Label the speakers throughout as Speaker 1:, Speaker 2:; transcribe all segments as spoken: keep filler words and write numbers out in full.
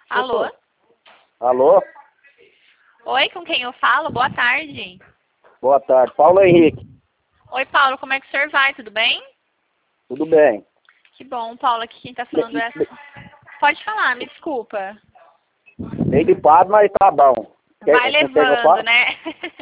Speaker 1: Alô?
Speaker 2: Alô?
Speaker 1: Oi, com quem eu falo? Boa tarde.
Speaker 2: Boa tarde. Paulo Henrique.
Speaker 1: Oi, Paulo, como é que o senhor vai? Tudo bem?
Speaker 2: Tudo bem?
Speaker 1: Que bom, Paulo, aqui quem tá falando é... Pode falar, me desculpa.
Speaker 2: Meio gripado, mas tá bom. Quer,
Speaker 1: Vai
Speaker 2: quer que eu
Speaker 1: levando,
Speaker 2: fale?
Speaker 1: né?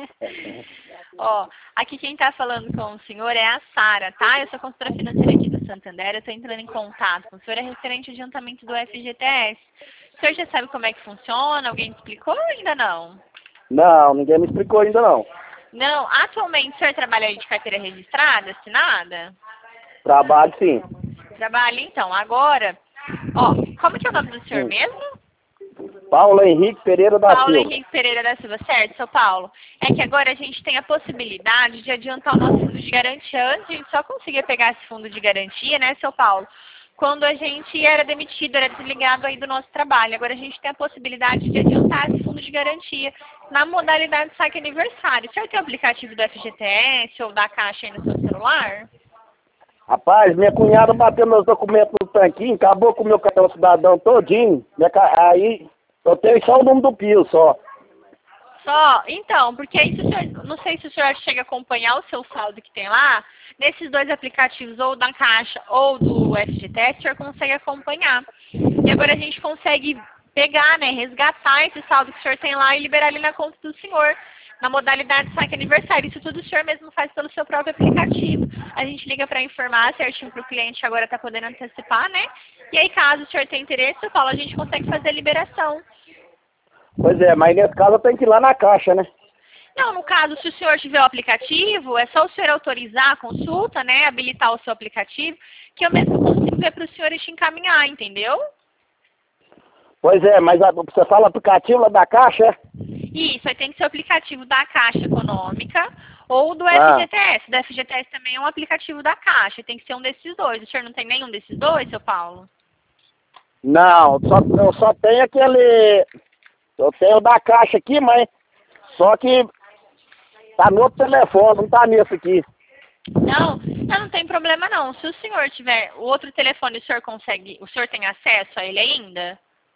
Speaker 1: Ó, aqui quem tá falando com o senhor é a Sara, tá? Eu sou consultora financeira aqui do Santander, eu tô entrando em contato com o senhor, é referente ao adiantamento do F G T S. O senhor já sabe como é que funciona? Alguém explicou ou ainda não?
Speaker 2: Não, ninguém me explicou ainda não.
Speaker 1: Não, atualmente o senhor trabalha aí de carteira registrada, assinada?
Speaker 2: Trabalho sim.
Speaker 1: Trabalha então, agora, ó, como que é o nome do senhor
Speaker 2: Hum.
Speaker 1: mesmo?
Speaker 2: Paulo Henrique Pereira da
Speaker 1: Paulo
Speaker 2: Silva.
Speaker 1: Henrique Pereira da Silva, certo, seu Paulo? É que agora a gente tem a possibilidade de adiantar o nosso fundo de garantia. Antes a gente só conseguia pegar esse fundo de garantia, né, seu Paulo? Quando a gente era demitido, era desligado aí do nosso trabalho. Agora a gente tem a possibilidade de adiantar esse fundo de garantia na modalidade saque aniversário. O senhor tem o aplicativo do F G T S ou da Caixa aí no seu celular?
Speaker 2: Rapaz, minha cunhada bateu meus documentos no tanquinho, acabou com o meu cartão cidadão todinho. Minha ca- Aí eu tenho só o número do Pio, só.
Speaker 1: Só, então, porque aí se o senhor, não sei se o senhor chega a acompanhar o seu saldo que tem lá, nesses dois aplicativos, ou da Caixa ou do F G T S, o senhor consegue acompanhar. E agora a gente consegue pegar, né, resgatar esse saldo que o senhor tem lá e liberar ele na conta do senhor, na modalidade saque aniversário. Isso tudo o senhor mesmo faz pelo seu próprio aplicativo. A gente liga para informar certinho para o cliente que agora está podendo antecipar, né? E aí, caso o senhor tenha interesse, eu falo, a gente consegue fazer a liberação.
Speaker 2: Pois é, mas nesse caso eu tenho que ir lá na Caixa, né?
Speaker 1: Não, no caso, se o senhor tiver o aplicativo, é só o senhor autorizar a consulta, né, habilitar o seu aplicativo, que eu mesmo consigo ver para o senhor e te encaminhar, entendeu?
Speaker 2: Pois é, mas a- você fala aplicativo lá da Caixa, é?
Speaker 1: Isso, aí tem que ser o aplicativo da Caixa Econômica ou do
Speaker 2: Ah.
Speaker 1: F G T S. Do F G T S também é um aplicativo da Caixa, tem que ser um desses dois. O senhor não tem nenhum desses dois, seu Paulo?
Speaker 2: Não, só, eu só tenho aquele... Eu tenho o da Caixa aqui, mas... Só que... Tá no outro telefone, não tá nesse aqui.
Speaker 1: Não, não, não tem problema não. Se o senhor tiver o outro telefone, o senhor consegue, o senhor tem acesso a ele ainda?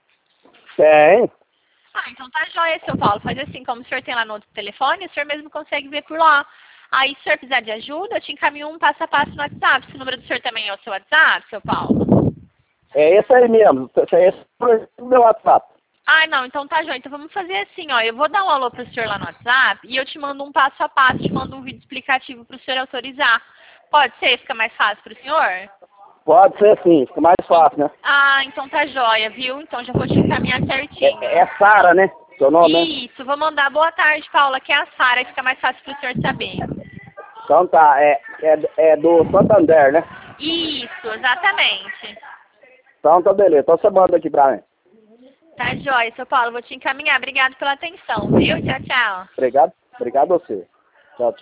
Speaker 2: Tem.
Speaker 1: Ah, então tá jóia, seu Paulo. Faz assim, como o senhor tem lá no outro telefone, o senhor mesmo consegue ver por lá. Aí, se o senhor precisar de ajuda, eu te encaminho um passo a passo no WhatsApp. Esse número do senhor também é o seu WhatsApp, seu Paulo?
Speaker 2: É esse aí mesmo. Esse é esse o meu WhatsApp.
Speaker 1: Ah, não, então tá jóia. Então vamos fazer assim, ó. Eu vou dar um alô pro senhor lá no WhatsApp e eu te mando um passo a passo, te mando um vídeo explicativo pro senhor autorizar. Pode ser? Fica mais fácil pro senhor?
Speaker 2: Pode ser sim, fica mais fácil, né?
Speaker 1: Ah, então tá jóia, viu? Então já vou te encaminhar certinho.
Speaker 2: É, é Sara, né? Seu nome, né?
Speaker 1: Isso, vou mandar boa tarde, Paula, que é a Sara, fica mais fácil pro senhor saber.
Speaker 2: Então tá, é, é, é do Santander, né?
Speaker 1: Isso, exatamente.
Speaker 2: Então tá beleza, então você manda aqui pra mim.
Speaker 1: Tá jóia, seu Paulo, vou te encaminhar. Obrigado pela atenção, viu? Tchau, tchau.
Speaker 2: Obrigado, obrigado a você. Tchau, tchau.